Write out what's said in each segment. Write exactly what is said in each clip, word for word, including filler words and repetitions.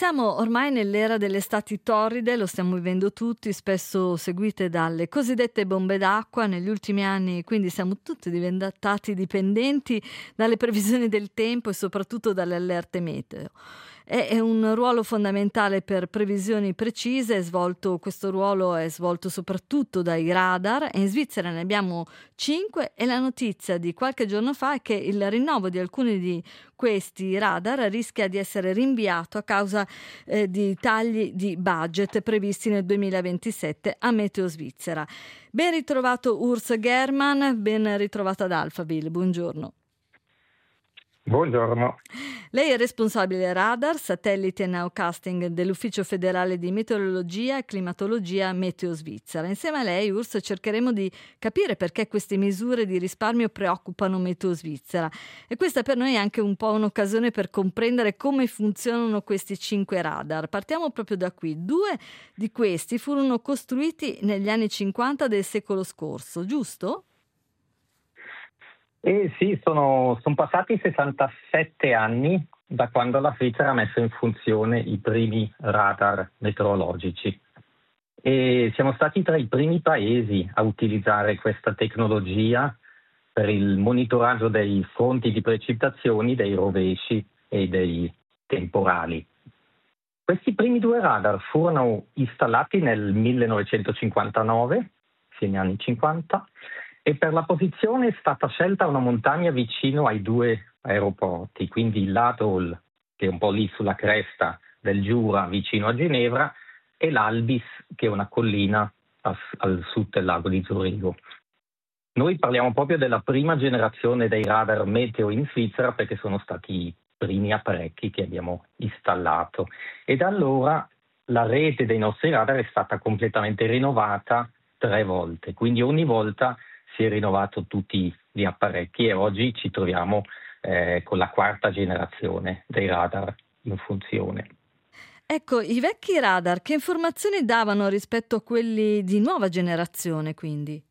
Siamo ormai nell'era delle estati torride, lo stiamo vivendo tutti, spesso seguite dalle cosiddette bombe d'acqua. Negli ultimi anni quindi siamo tutti diventati dipendenti dalle previsioni del tempo e soprattutto dalle allerte meteo. È un ruolo fondamentale per previsioni precise, è svolto, questo ruolo è svolto soprattutto dai radar e in Svizzera ne abbiamo cinque e la notizia di qualche giorno fa è che il rinnovo di alcuni di questi radar rischia di essere rinviato a causa eh, di tagli di budget previsti nel duemilaventisette a Meteo Svizzera. Ben ritrovato Urs German, ben ritrovato ad Alphaville, buongiorno. Buongiorno. Lei è responsabile radar, satellite e nowcasting dell'Ufficio federale di meteorologia e climatologia Meteo Svizzera. Insieme a lei, Urs, cercheremo di capire perché queste misure di risparmio preoccupano Meteo Svizzera. E questa per noi è anche un po' un'occasione per comprendere come funzionano questi cinque radar. Partiamo proprio da qui. Due di questi furono costruiti negli anni cinquanta del secolo scorso, giusto? Eh sì, sono, sono passati sessantasette anni da quando la Svizzera ha messo in funzione i primi radar meteorologici e siamo stati tra i primi paesi a utilizzare questa tecnologia per il monitoraggio dei fronti di precipitazioni, dei rovesci e dei temporali. Questi primi due radar furono installati nel millenovecentocinquantanove, fine anni cinquanta, e per la posizione è stata scelta una montagna vicino ai due aeroporti, quindi l'Adol, che è un po' lì sulla cresta del Giura vicino a Ginevra, e l'Albis, che è una collina a, al sud del lago di Zurigo. Noi parliamo proprio della prima generazione dei radar meteo in Svizzera perché sono stati i primi apparecchi che abbiamo installato e da allora la rete dei nostri radar è stata completamente rinnovata tre volte, quindi ogni volta si è rinnovato tutti gli apparecchi e oggi ci troviamo eh, con la quarta generazione dei radar in funzione. Ecco, i vecchi radar che informazioni davano rispetto a quelli di nuova generazione, quindi?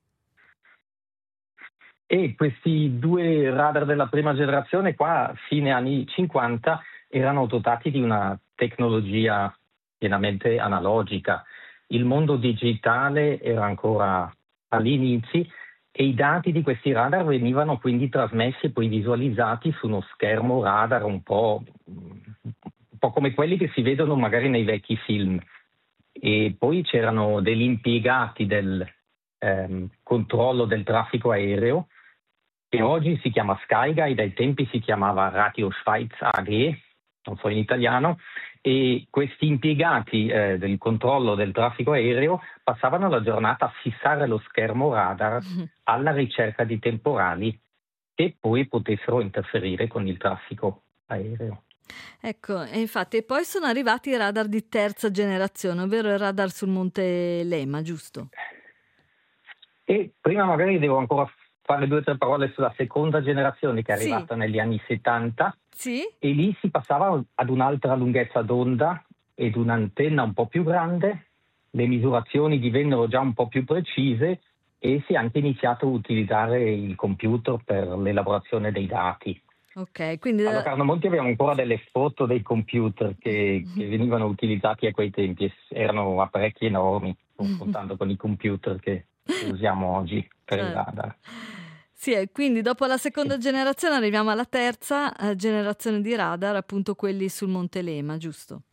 E questi due radar della prima generazione qua, fine anni cinquanta, erano dotati di una tecnologia pienamente analogica. Il mondo digitale era ancora agli inizi e i dati di questi radar venivano quindi trasmessi e poi visualizzati su uno schermo radar un po', un po' come quelli che si vedono magari nei vecchi film. E poi c'erano degli impiegati del ehm, controllo del traffico aereo, che oggi si chiama Skyguide, ai tempi si chiamava Radio Schweiz A G, non so in italiano, e questi impiegati eh, del controllo del traffico aereo passavano la giornata a fissare lo schermo radar alla ricerca di temporali che poi potessero interferire con il traffico aereo. Ecco, e infatti poi sono arrivati i radar di terza generazione, ovvero il radar sul Monte Lema, giusto? E prima magari devo ancora fare due o tre parole sulla seconda generazione che è arrivata sì. negli anni settanta. Sì. E lì si passava ad un'altra lunghezza d'onda ed un'antenna un po' più grande, le misurazioni divennero già un po' più precise e si è anche iniziato a utilizzare il computer per l'elaborazione dei dati. Ok, quindi allora, a Carlo Monti abbiamo ancora delle foto dei computer che, che venivano utilizzati a quei tempi, erano apparecchi enormi confrontando con i computer che usiamo oggi per certo. il radar. Sì, e quindi dopo la seconda generazione arriviamo alla terza eh, generazione di radar, appunto quelli sul Monte Lema, giusto?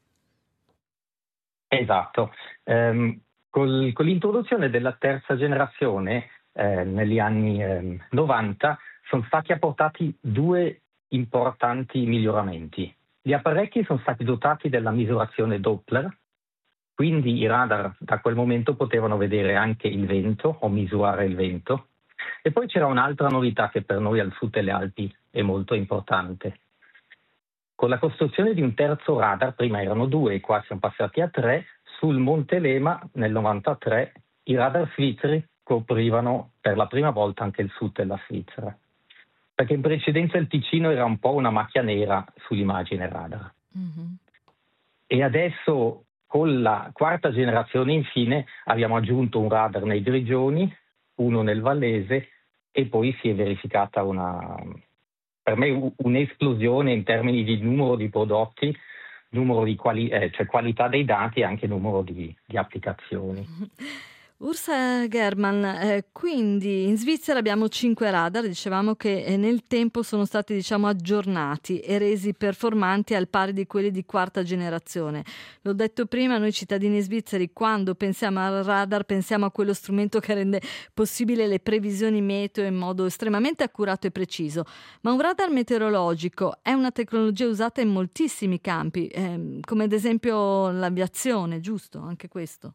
Esatto. Ehm, col, con l'introduzione della terza generazione eh, negli anni eh, novanta sono stati apportati due importanti miglioramenti. Gli apparecchi sono stati dotati della misurazione Doppler, quindi i radar da quel momento potevano vedere anche il vento o misurare il vento. E poi c'era un'altra novità che per noi al sud delle Alpi è molto importante. Con la costruzione di un terzo radar, prima erano due e qua siamo passati a tre, sul Monte Lema nel novantatré i radar svizzeri coprivano per la prima volta anche il sud della Svizzera. Perché in precedenza il Ticino era un po' una macchia nera sull'immagine radar. Mm-hmm. E adesso con la quarta generazione infine abbiamo aggiunto un radar nei Grigioni, uno nel Vallese e poi si è verificata una, per me un'esplosione in termini di numero di prodotti numero di quali, eh, cioè qualità dei dati e anche numero di, di applicazioni. Urs German, eh, quindi in Svizzera abbiamo cinque radar, dicevamo che eh, nel tempo sono stati diciamo aggiornati e resi performanti al pari di quelli di quarta generazione. L'ho detto prima, noi cittadini svizzeri quando pensiamo al radar pensiamo a quello strumento che rende possibile le previsioni meteo in modo estremamente accurato e preciso, ma un radar meteorologico è una tecnologia usata in moltissimi campi, eh, come ad esempio l'aviazione, giusto? Anche questo.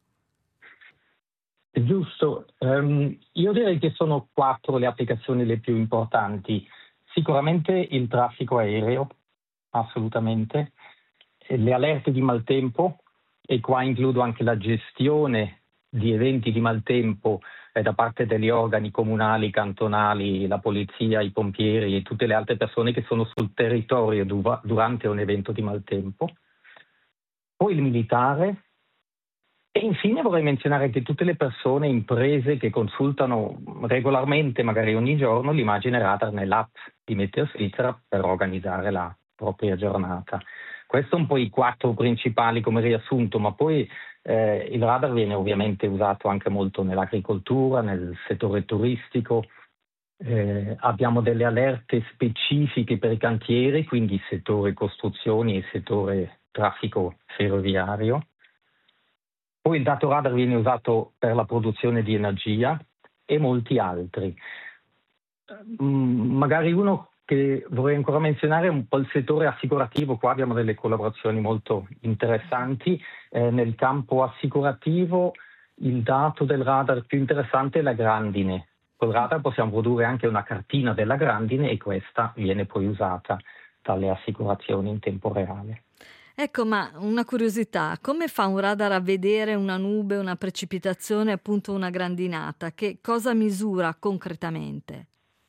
Giusto, um, io direi che sono quattro le applicazioni le più importanti. Sicuramente il traffico aereo, assolutamente, le allerte di maltempo, e qua includo anche la gestione di eventi di maltempo eh, da parte degli organi comunali, cantonali, la polizia, i pompieri e tutte le altre persone che sono sul territorio du- durante un evento di maltempo. Poi il militare. E infine vorrei menzionare che tutte le persone, imprese che consultano regolarmente, magari ogni giorno, l'immagine radar nell'app di Meteo Svizzera per organizzare la propria giornata. Questi sono un po' i quattro principali come riassunto, ma poi eh, il radar viene ovviamente usato anche molto nell'agricoltura, nel settore turistico. Eh, abbiamo delle allerte specifiche per i cantieri, quindi settore costruzioni e settore traffico ferroviario. Poi il dato radar viene usato per la produzione di energia e molti altri. Mm, magari uno che vorrei ancora menzionare è un po' il settore assicurativo. Qua abbiamo delle collaborazioni molto interessanti. Eh, nel campo assicurativo il dato del radar più interessante è la grandine. Col radar possiamo produrre anche una cartina della grandine e questa viene poi usata dalle assicurazioni in tempo reale. Ecco, ma una curiosità, come fa un radar a vedere una nube, una precipitazione, appunto una grandinata? Che cosa misura concretamente?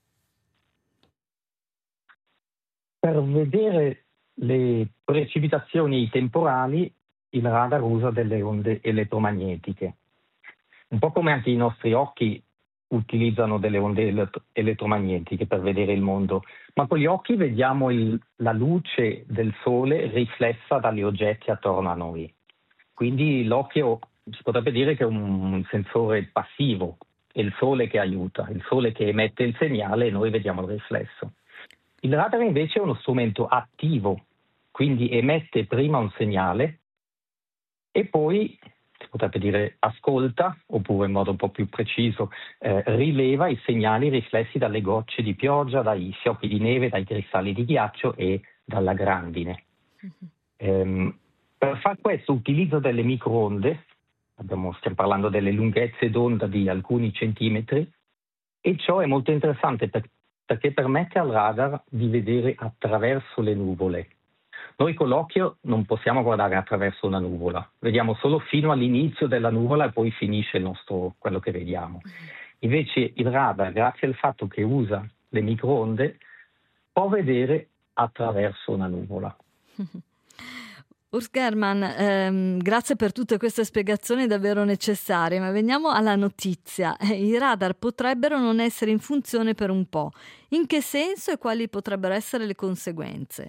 Per vedere le precipitazioni temporali, il radar usa delle onde elettromagnetiche. Un po' come anche i nostri occhi utilizzano delle onde elettro- elettromagnetiche per vedere il mondo, ma con gli occhi vediamo il- la luce del sole riflessa dagli oggetti attorno a noi. Quindi l'occhio si potrebbe dire che è un sensore passivo, è il sole che aiuta, il sole che emette il segnale e noi vediamo il riflesso. Il radar invece è uno strumento attivo, quindi emette prima un segnale e poi, si potrebbe dire, ascolta, oppure in modo un po' più preciso, eh, rileva i segnali riflessi dalle gocce di pioggia, dai fiocchi di neve, dai cristalli di ghiaccio e dalla grandine. Ehm, per far questo utilizzo delle microonde, abbiamo, stiamo parlando delle lunghezze d'onda di alcuni centimetri, e ciò è molto interessante per, perché permette al radar di vedere attraverso le nuvole. Noi con l'occhio non possiamo guardare attraverso una nuvola, vediamo solo fino all'inizio della nuvola e poi finisce il nostro, quello che vediamo. Invece il radar, grazie al fatto che usa le microonde, può vedere attraverso una nuvola. Urs German, ehm, grazie per tutte queste spiegazioni davvero necessarie, ma veniamo alla notizia. Eh, I radar potrebbero non essere in funzione per un po'. In che senso e quali potrebbero essere le conseguenze?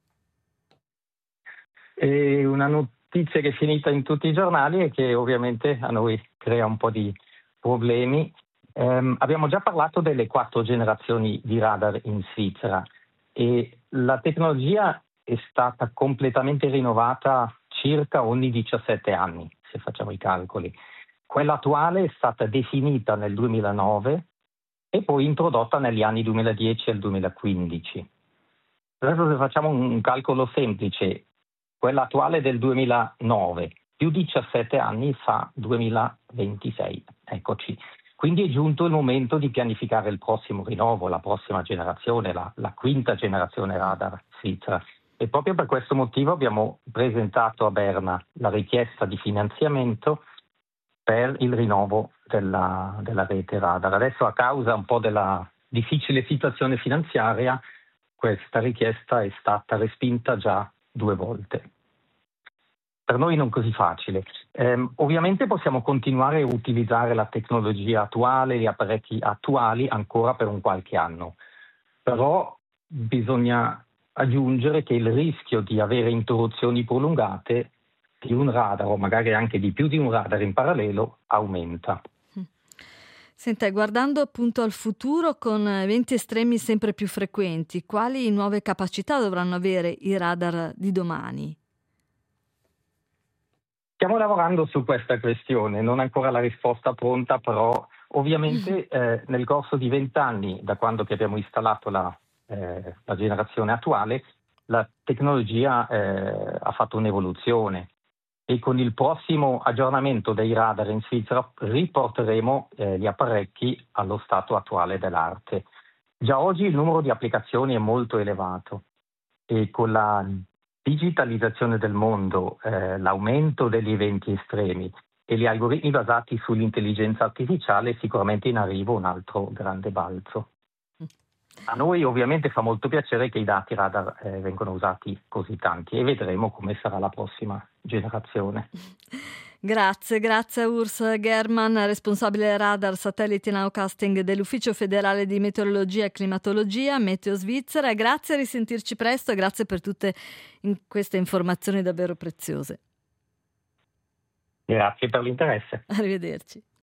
È una notizia che è finita in tutti i giornali e che ovviamente a noi crea un po' di problemi. Um, abbiamo già parlato delle quattro generazioni di radar in Svizzera e la tecnologia è stata completamente rinnovata circa ogni diciassette anni, se facciamo i calcoli. Quella attuale è stata definita nel duemilanove e poi introdotta negli anni duemiladieci e duemilaquindici. Adesso se facciamo un calcolo semplice, quella attuale del duemilanove più diciassette anni fa duemilaventisei, eccoci. Quindi è giunto il momento di pianificare il prossimo rinnovo, la prossima generazione, la, la quinta generazione radar svizzera. E proprio per questo motivo abbiamo presentato a Berna la richiesta di finanziamento per il rinnovo della, della rete radar. Adesso, a causa un po' della difficile situazione finanziaria, questa richiesta è stata respinta già due volte. Per noi non così facile. Eh, ovviamente possiamo continuare a utilizzare la tecnologia attuale, gli apparecchi attuali ancora per un qualche anno, però bisogna aggiungere che il rischio di avere interruzioni prolungate di un radar o magari anche di più di un radar in parallelo aumenta. Senta, guardando appunto al futuro con eventi estremi sempre più frequenti, quali nuove capacità dovranno avere i radar di domani? Stiamo lavorando su questa questione, non ancora la risposta pronta, però ovviamente eh, nel corso di vent'anni, da quando che abbiamo installato la, eh, la generazione attuale, la tecnologia eh, ha fatto un'evoluzione e con il prossimo aggiornamento dei radar in Svizzera riporteremo eh, gli apparecchi allo stato attuale dell'arte. Già oggi il numero di applicazioni è molto elevato e con la digitalizzazione del mondo, eh, l'aumento degli eventi estremi e gli algoritmi basati sull'intelligenza artificiale, sicuramente in arrivo un altro grande balzo. A noi ovviamente fa molto piacere che i dati radar eh, vengano usati così tanti e vedremo come sarà la prossima generazione. Grazie, grazie a Urs German, responsabile radar satellite nowcasting dell'Ufficio federale di meteorologia e climatologia Meteo Svizzera. Grazie, a risentirci presto e grazie per tutte in queste informazioni davvero preziose. Grazie per l'interesse. Arrivederci.